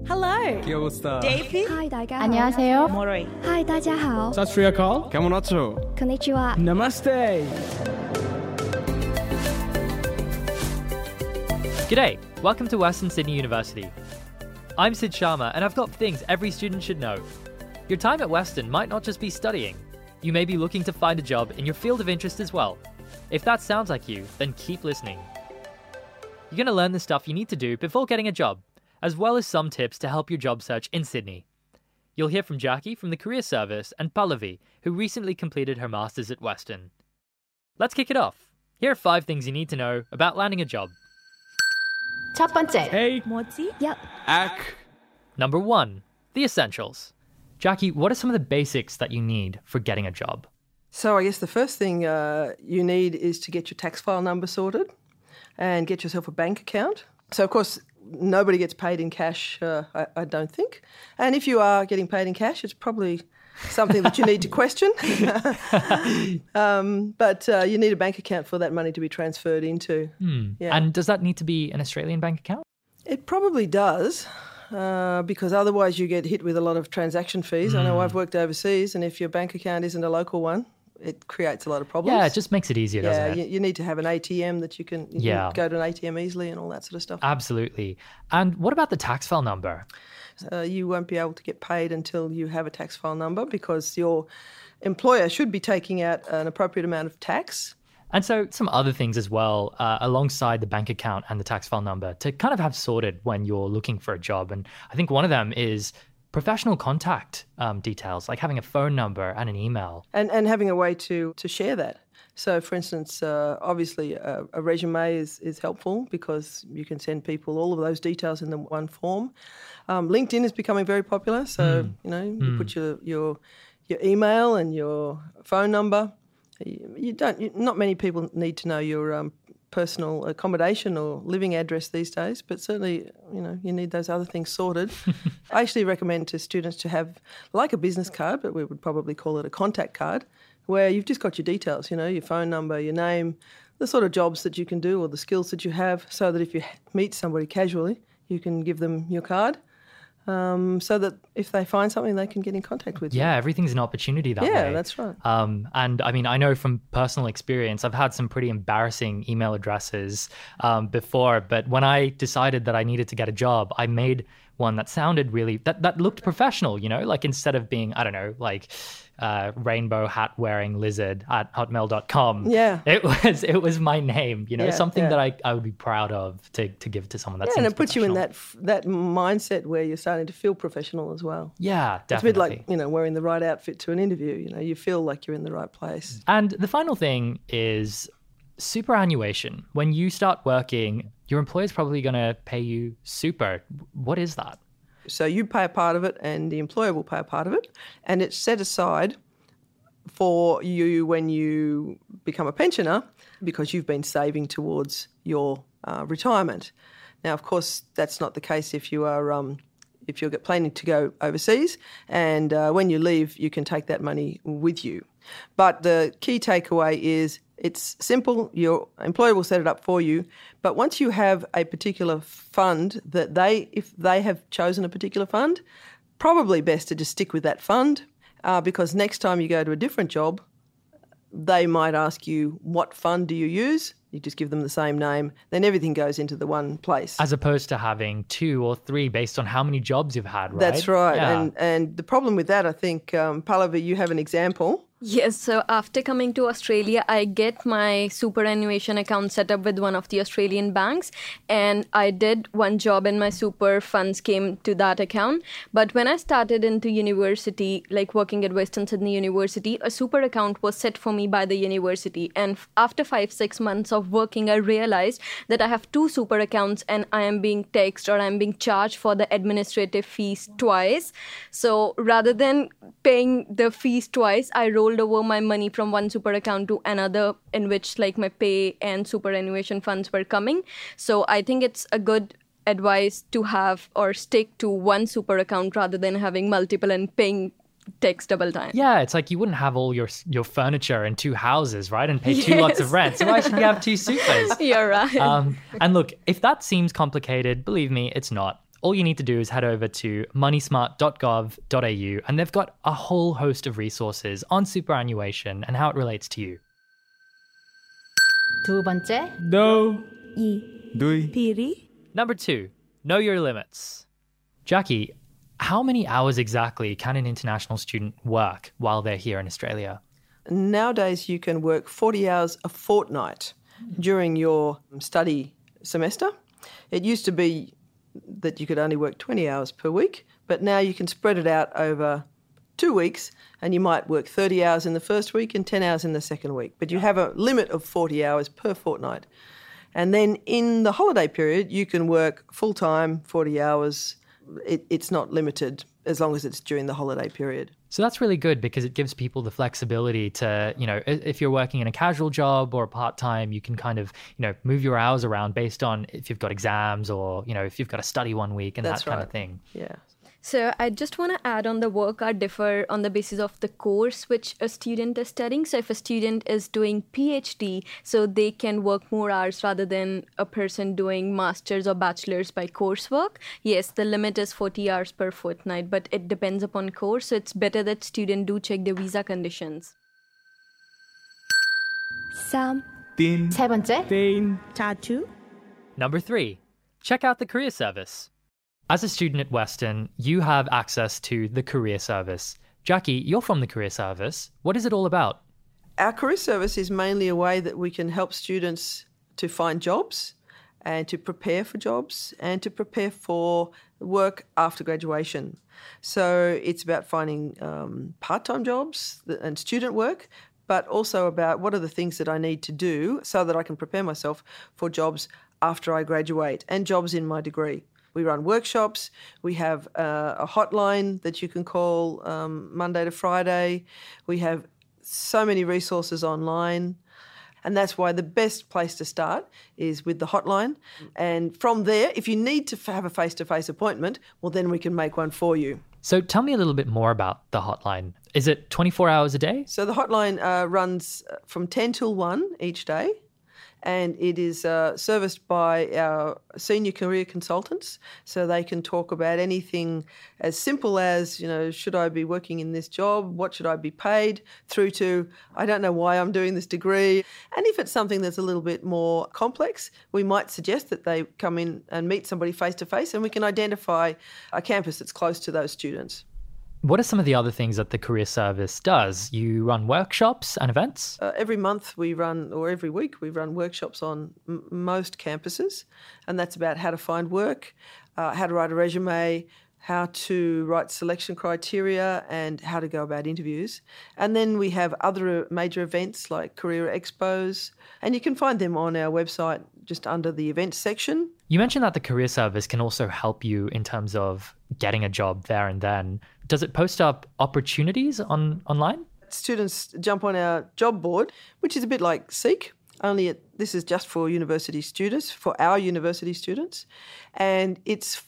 Hello. Kyosta. Davey. Hi, 大家好。 안녕하세요. Mori. Hi, 大家好。 Sat Sri Akal. Kamunacho. Konnichiwa. Namaste. G'day, welcome to Western Sydney University. I'm Sid Sharma and I've got things every student should know. Your time at Western might not just be studying. You may be looking to find a job in your field of interest as well. If that sounds like you, then keep listening. You're going to learn the stuff you need to do before getting a job, as well as some tips to help your job search in Sydney. You'll hear from Jackie from the Career Service and Pallavi, who recently completed her Masters at Western. Let's kick it off. Here are 5 things you need to know about landing a job. 첫 번째, Hey. Mozi. Yep. Ak. Number 1, the essentials. Jackie, what are some of the basics that you need for getting a job? So I guess the first thing you need is to get your tax file number sorted and get yourself a bank account. So, of course, nobody gets paid in cash, I don't think. And if you are getting paid in cash, it's probably something that you need to question. But you need a bank account for that money to be transferred into. Yeah. And does that need to be an Australian bank account? It probably does, because otherwise you get hit with a lot of transaction fees. I know I've worked overseas, and if your bank account isn't a local one, it creates a lot of problems. Yeah, it just makes it easier, doesn't it? You need to have an ATM that you can go to an ATM easily and all that sort of stuff. Absolutely. And what about the tax file number? You won't be able to get paid until you have a tax file number because your employer should be taking out an appropriate amount of tax. And so some other things as well, alongside the bank account and the tax file number to kind of have sorted when you're looking for a job. And I think one of them is professional contact details, like having a phone number and an email. And having a way to share that. So, for instance, obviously a resume is helpful because you can send people all of those details in the one form. LinkedIn is becoming very popular. So, you put your email and your phone number. Not many people need to know your personal accommodation or living address these days, but certainly, you need those other things sorted. I actually recommend to students to have like a business card, but we would probably call it a contact card, where you've just got your details, your phone number, your name, the sort of jobs that you can do or the skills that you have, so that if you meet somebody casually, you can give them your card. So that if they find something, they can get in contact with you. Yeah, everything's an opportunity that way. Yeah, that's right. And I mean, I know from personal experience, I've had some pretty embarrassing email addresses before, but when I decided that I needed to get a job, I made one that sounded really, that looked professional, like instead of being, I don't know, like rainbow hat wearing lizard at hotmail.com. Yeah. It was my name, something that I would be proud of to give to someone. That seems and it puts you in professional. that mindset where you're starting to feel professional as well. Yeah, definitely. It's a bit like, wearing the right outfit to an interview. You feel like you're in the right place. And the final thing is superannuation. When you start working, your employer's probably going to pay you super. What is that? So you pay a part of it and the employer will pay a part of it, and it's set aside for you when you become a pensioner because you've been saving towards your retirement. Now, of course, that's not the case if you are if you're planning to go overseas, and when you leave, you can take that money with you. But the key takeaway is it's simple. Your employer will set it up for you. But once you have a particular fund that if they have chosen a particular fund, probably best to just stick with that fund because next time you go to a different job, they might ask you, what fund do you use? You just give them the same name. Then everything goes into the one place. As opposed to having 2 or 3 based on how many jobs you've had, right? That's right. Yeah. And the problem with that, I think, Pallavi, you have an example. Yes, so after coming to Australia, I get my superannuation account set up with one of the Australian banks, and I did one job and my super funds came to that account. But when I started into university, like working at Western Sydney University, a super account was set for me by the university. And after 5-6 months of working, I realized that I have 2 super accounts and I am being taxed or I'm being charged for the administrative fees twice. So rather than paying the fees twice, I rolled over my money from one super account to another in which like my pay and superannuation funds were coming. So I think it's a good advice to have or stick to one super account rather than having multiple and paying tax double time. Yeah, it's like you wouldn't have all your furniture in 2 houses, right? And pay 2 lots of rent. So why should you have 2 supers? You're right. And look, if that seems complicated, believe me, it's not. all you need to do is head over to moneysmart.gov.au and they've got a whole host of resources on superannuation and how it relates to you. 두 번째, No. 이, Dui. 비리. Number 2, know your limits. Jackie, how many hours exactly can an international student work while they're here in Australia? Nowadays, you can work 40 hours a fortnight during your study semester. It used to be that you could only work 20 hours per week, but now you can spread it out over 2 weeks and you might work 30 hours in the first week and 10 hours in the second week. But you have a limit of 40 hours per fortnight. And then in the holiday period, you can work full-time, 40 hours. It's not limited as long as it's during the holiday period. So that's really good because it gives people the flexibility to, if you're working in a casual job or part-time, you can kind of, move your hours around based on if you've got exams or, if you've got to study one week and That's that kind right. of thing. Yeah. So I just want to add on the work hours differ on the basis of the course which a student is studying. So if a student is doing PhD, so they can work more hours rather than a person doing master's or bachelor's by coursework. Yes, the limit is 40 hours per fortnight, but it depends upon course. So it's better that students do check their visa conditions. 3, Tin. 세 번째, Tin. 4. Number 3, check out the career service. As a student at Western, you have access to the career service. Jackie, you're from the career service. What is it all about? Our career service is mainly a way that we can help students to find jobs and to prepare for jobs and to prepare for work after graduation. So it's about finding part-time jobs and student work, but also about what are the things that I need to do so that I can prepare myself for jobs after I graduate and jobs in my degree. We run workshops. We have a hotline that you can call Monday to Friday. We have so many resources online. And that's why the best place to start is with the hotline. And from there, if you need to have a face-to-face appointment, well, then we can make one for you. So tell me a little bit more about the hotline. Is it 24 hours a day? So the hotline runs from 10 till 1 each day. And it is serviced by our senior career consultants, so they can talk about anything as simple as, should I be working in this job? What should I be paid? Through to, I don't know why I'm doing this degree. And if it's something that's a little bit more complex, we might suggest that they come in and meet somebody face-to-face and we can identify a campus that's close to those students. What are some of the other things that the career service does? You run workshops and events? Every month or every week we run workshops on most campuses, and that's about how to find work, how to write a resume, how to write selection criteria, and how to go about interviews. And then we have other major events like career expos, and you can find them on our website just under the events section. You mentioned that the career service can also help you in terms of getting a job there and then. Does it post up opportunities online? Students jump on our job board, which is a bit like Seek, only this is just for university students, for our university students. And it's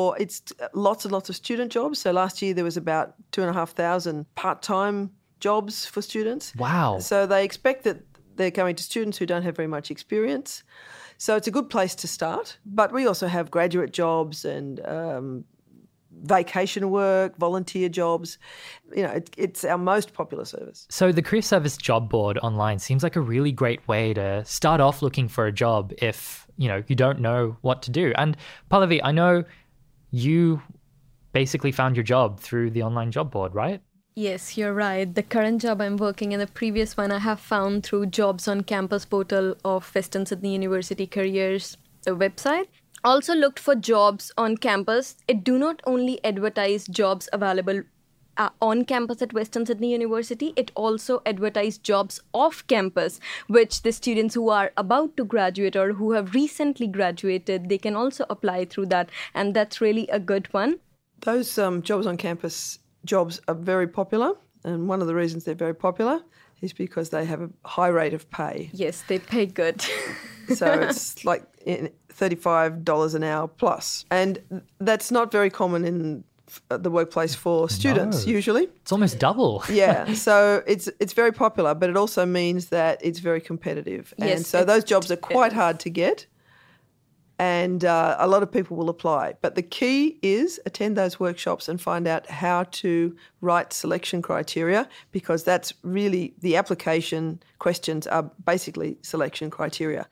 lots and lots of student jobs. So last year there was about 2,500 part-time jobs for students. Wow. So they expect that they're coming to students who don't have very much experience. So it's a good place to start. But we also have graduate jobs and vacation work, volunteer jobs. It's our most popular service. So the career service job board online seems like a really great way to start off looking for a job if, you don't know what to do. And Pallavi, I know you basically found your job through the online job board, right? Yes, you're right. The current job I'm working in, the previous one I have found through Jobs on Campus portal of Western Sydney University Careers website. Also looked for jobs on campus. It do not only advertise jobs available on campus at Western Sydney University, it also advertise jobs off campus, which the students who are about to graduate or who have recently graduated, they can also apply through that. And that's really a good one. Those jobs on campus jobs are very popular, and one of the reasons they're very popular is because they have a high rate of pay. Yes, they pay good. So it's like $35 an hour plus. And that's not very common in the workplace for students usually. It's almost double. Yeah, so it's very popular, but it also means that it's very competitive. Yes, and so those jobs are quite hard to get. and a lot of people will apply. But the key is attend those workshops and find out how to write selection criteria, because that's really the application questions are basically selection criteria.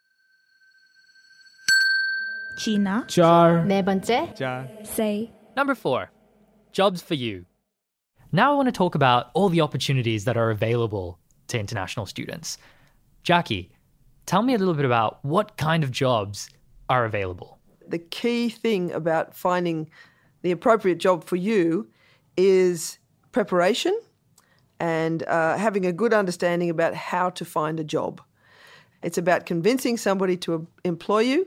China. Char. 네 번째. Char. Say. Number 4, jobs for you. Now I want to talk about all the opportunities that are available to international students. Jackie, tell me a little bit about what kind of jobs are available. The key thing about finding the appropriate job for you is preparation and having a good understanding about how to find a job. It's about convincing somebody to employ you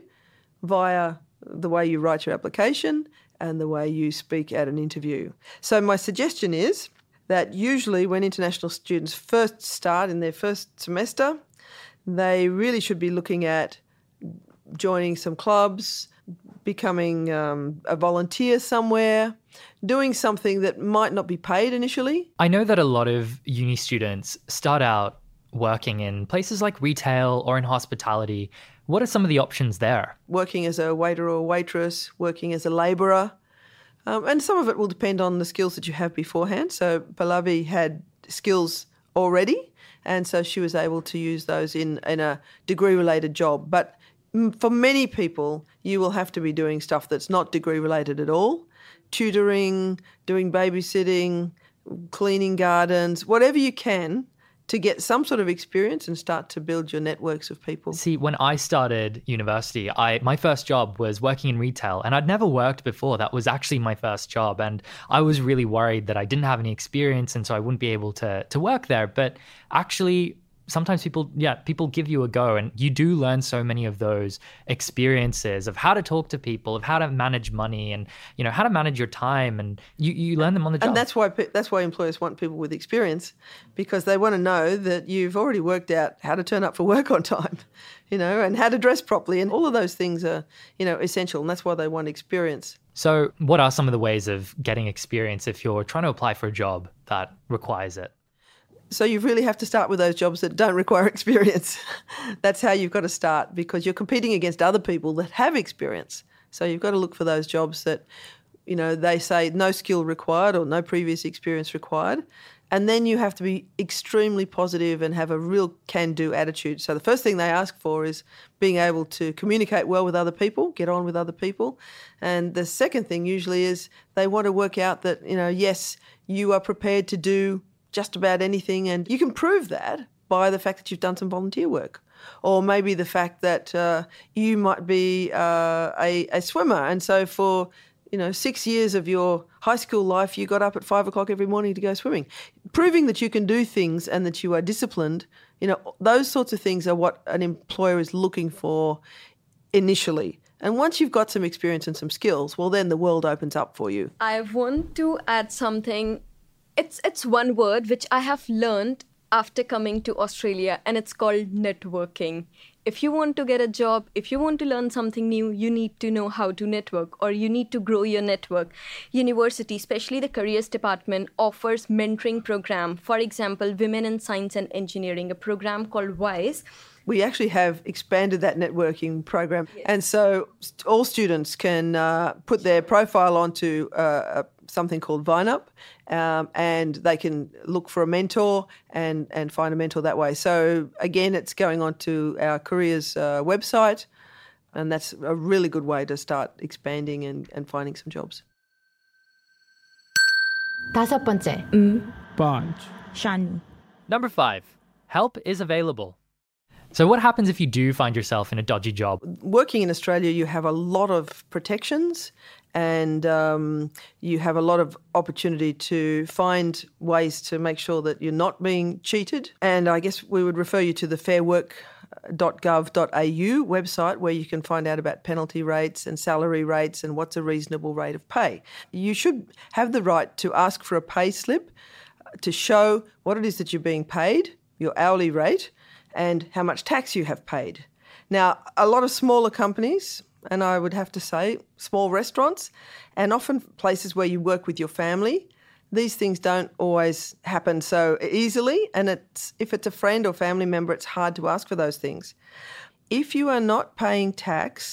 via the way you write your application and the way you speak at an interview. So my suggestion is that usually when international students first start in their first semester, they really should be looking at joining some clubs, becoming a volunteer somewhere, doing something that might not be paid initially. I know that a lot of uni students start out working in places like retail or in hospitality. What are some of the options there? Working as a waiter or waitress, working as a labourer. And some of it will depend on the skills that you have beforehand. So Pallavi had skills already, and so she was able to use those in a degree-related job. But for many people, you will have to be doing stuff that's not degree-related at all. Tutoring, doing babysitting, cleaning gardens, whatever you can to get some sort of experience and start to build your networks of people. See, when I started university, my first job was working in retail, and I'd never worked before. That was actually my first job, and I was really worried that I didn't have any experience and so I wouldn't be able to work there. But actually, sometimes people give you a go, and you do learn so many of those experiences of how to talk to people, of how to manage money, and how to manage your time, and you learn them on the job. And that's why employers want people with experience, because they want to know that you've already worked out how to turn up for work on time, and how to dress properly, and all of those things are essential, and that's why they want experience. So what are some of the ways of getting experience if you're trying to apply for a job that requires it? So you really have to start with those jobs that don't require experience. That's how you've got to start, because you're competing against other people that have experience. So you've got to look for those jobs that, they say no skill required or no previous experience required. And then you have to be extremely positive and have a real can-do attitude. So the first thing they ask for is being able to communicate well with other people, get on with other people. And the second thing usually is they want to work out that, yes, you are prepared to do just about anything, and you can prove that by the fact that you've done some volunteer work, or maybe the fact that you might be a swimmer, and so for 6 years of your high school life you got up at 5 o'clock every morning to go swimming. Proving that you can do things and that you are disciplined, those sorts of things are what an employer is looking for initially. And once you've got some experience and some skills, well, then the world opens up for you. I want to add something. It's one word which I have learned after coming to Australia, and it's called networking. If you want to get a job, if you want to learn something new, you need to know how to network, or you need to grow your network. University, especially the careers department, offers mentoring program. For example, Women in Science and Engineering, a program called WISE. We actually have expanded that networking program. Yes. And so all students can put their profile onto something called VineUp, and they can look for a mentor and find a mentor that way. So again, it's going onto our careers website, and that's a really good way to start expanding and finding some jobs. 다섯 번째. Punch. Shanu. Number 5, help is available. So what happens if you do find yourself in a dodgy job? Working in Australia, you have a lot of protections, and you have a lot of opportunity to find ways to make sure that you're not being cheated. And I guess we would refer you to the fairwork.gov.au website, where you can find out about penalty rates and salary rates and what's a reasonable rate of pay. You should have the right to ask for a pay slip to show what it is that you're being paid, your hourly rate, and how much tax you have paid. Now, a lot of smaller companies, and I would have to say small restaurants, and often places where you work with your family, these things don't always happen so easily, and if it's a friend or family member, it's hard to ask for those things. If you are not paying tax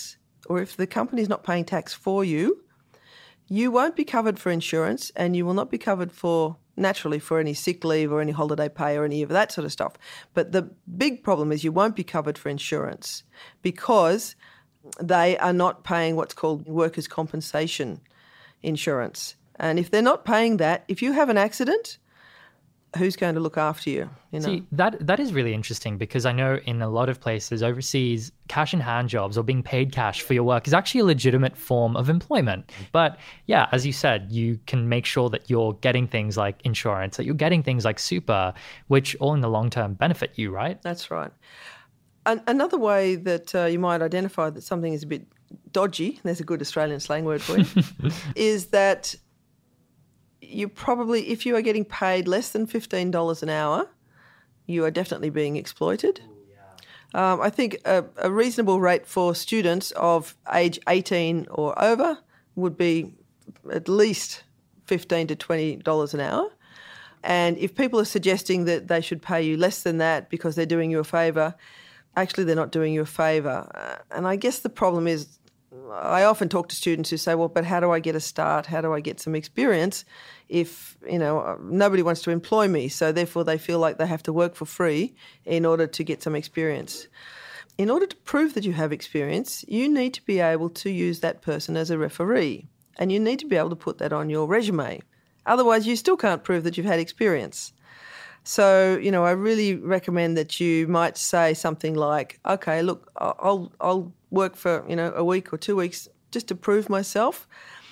or if the company is not paying tax for you, you won't be covered for insurance, and you will not be covered for, naturally, for any sick leave or any holiday pay or any of that sort of stuff. But the big problem is you won't be covered for insurance because they are not paying what's called workers' compensation insurance. And if they're not paying that, if you have an accident, who's going to look after you? See, that is really interesting, because I know in a lot of places overseas, cash in hand jobs or being paid cash for your work is actually a legitimate form of employment. But yeah, as you said, you can make sure that you're getting things like insurance, that you're getting things like super, which all in the long term benefit you, right? That's right. Another way that you might identify that something is a bit dodgy, there's a good Australian slang word for you, is that you probably, if you are getting paid less than $15 an hour, you are definitely being exploited. I think a reasonable rate for students of age 18 or over would be at least $15 to $20 an hour. And if people are suggesting that they should pay you less than that because they're doing you a favour, actually they're not doing you a favour. And I guess the problem is, I often talk to students who say, well, but how do I get a start? How do I get some experience if, nobody wants to employ me? So therefore they feel like they have to work for free in order to get some experience. In order to prove that you have experience, you need to be able to use that person as a referee, and you need to be able to put that on your resume. Otherwise, you still can't prove that you've had experience. So, I really recommend that you might say something like, okay, look, I'll work for, a week or 2 weeks just to prove myself.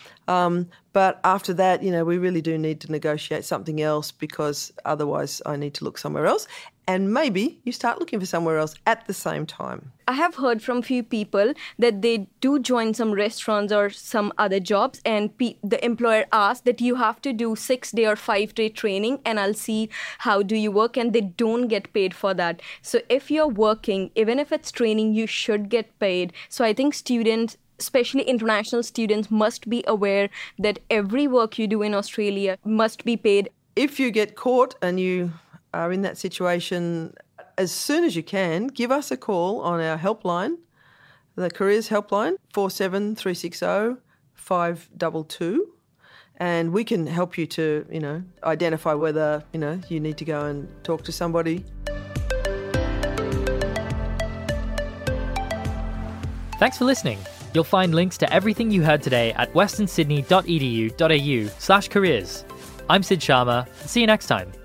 But after that, we really do need to negotiate something else, because otherwise I need to look somewhere else. And maybe you start looking for somewhere else at the same time. I have heard from few people that they do join some restaurants or some other jobs, and the employer asks that you have to do 6-day or 5-day training, and I'll see how do you work, and they don't get paid for that. So if you're working, even if it's training, you should get paid. So I think students, especially international students, must be aware that every work you do in Australia must be paid. If you get caught and you are in that situation, as soon as you can, give us a call on our helpline, the Careers Helpline, 47360 522, and we can help you to, identify whether, you need to go and talk to somebody. Thanks for listening. You'll find links to everything you heard today at westernsydney.edu.au/careers. I'm Sid Sharma. See you next time.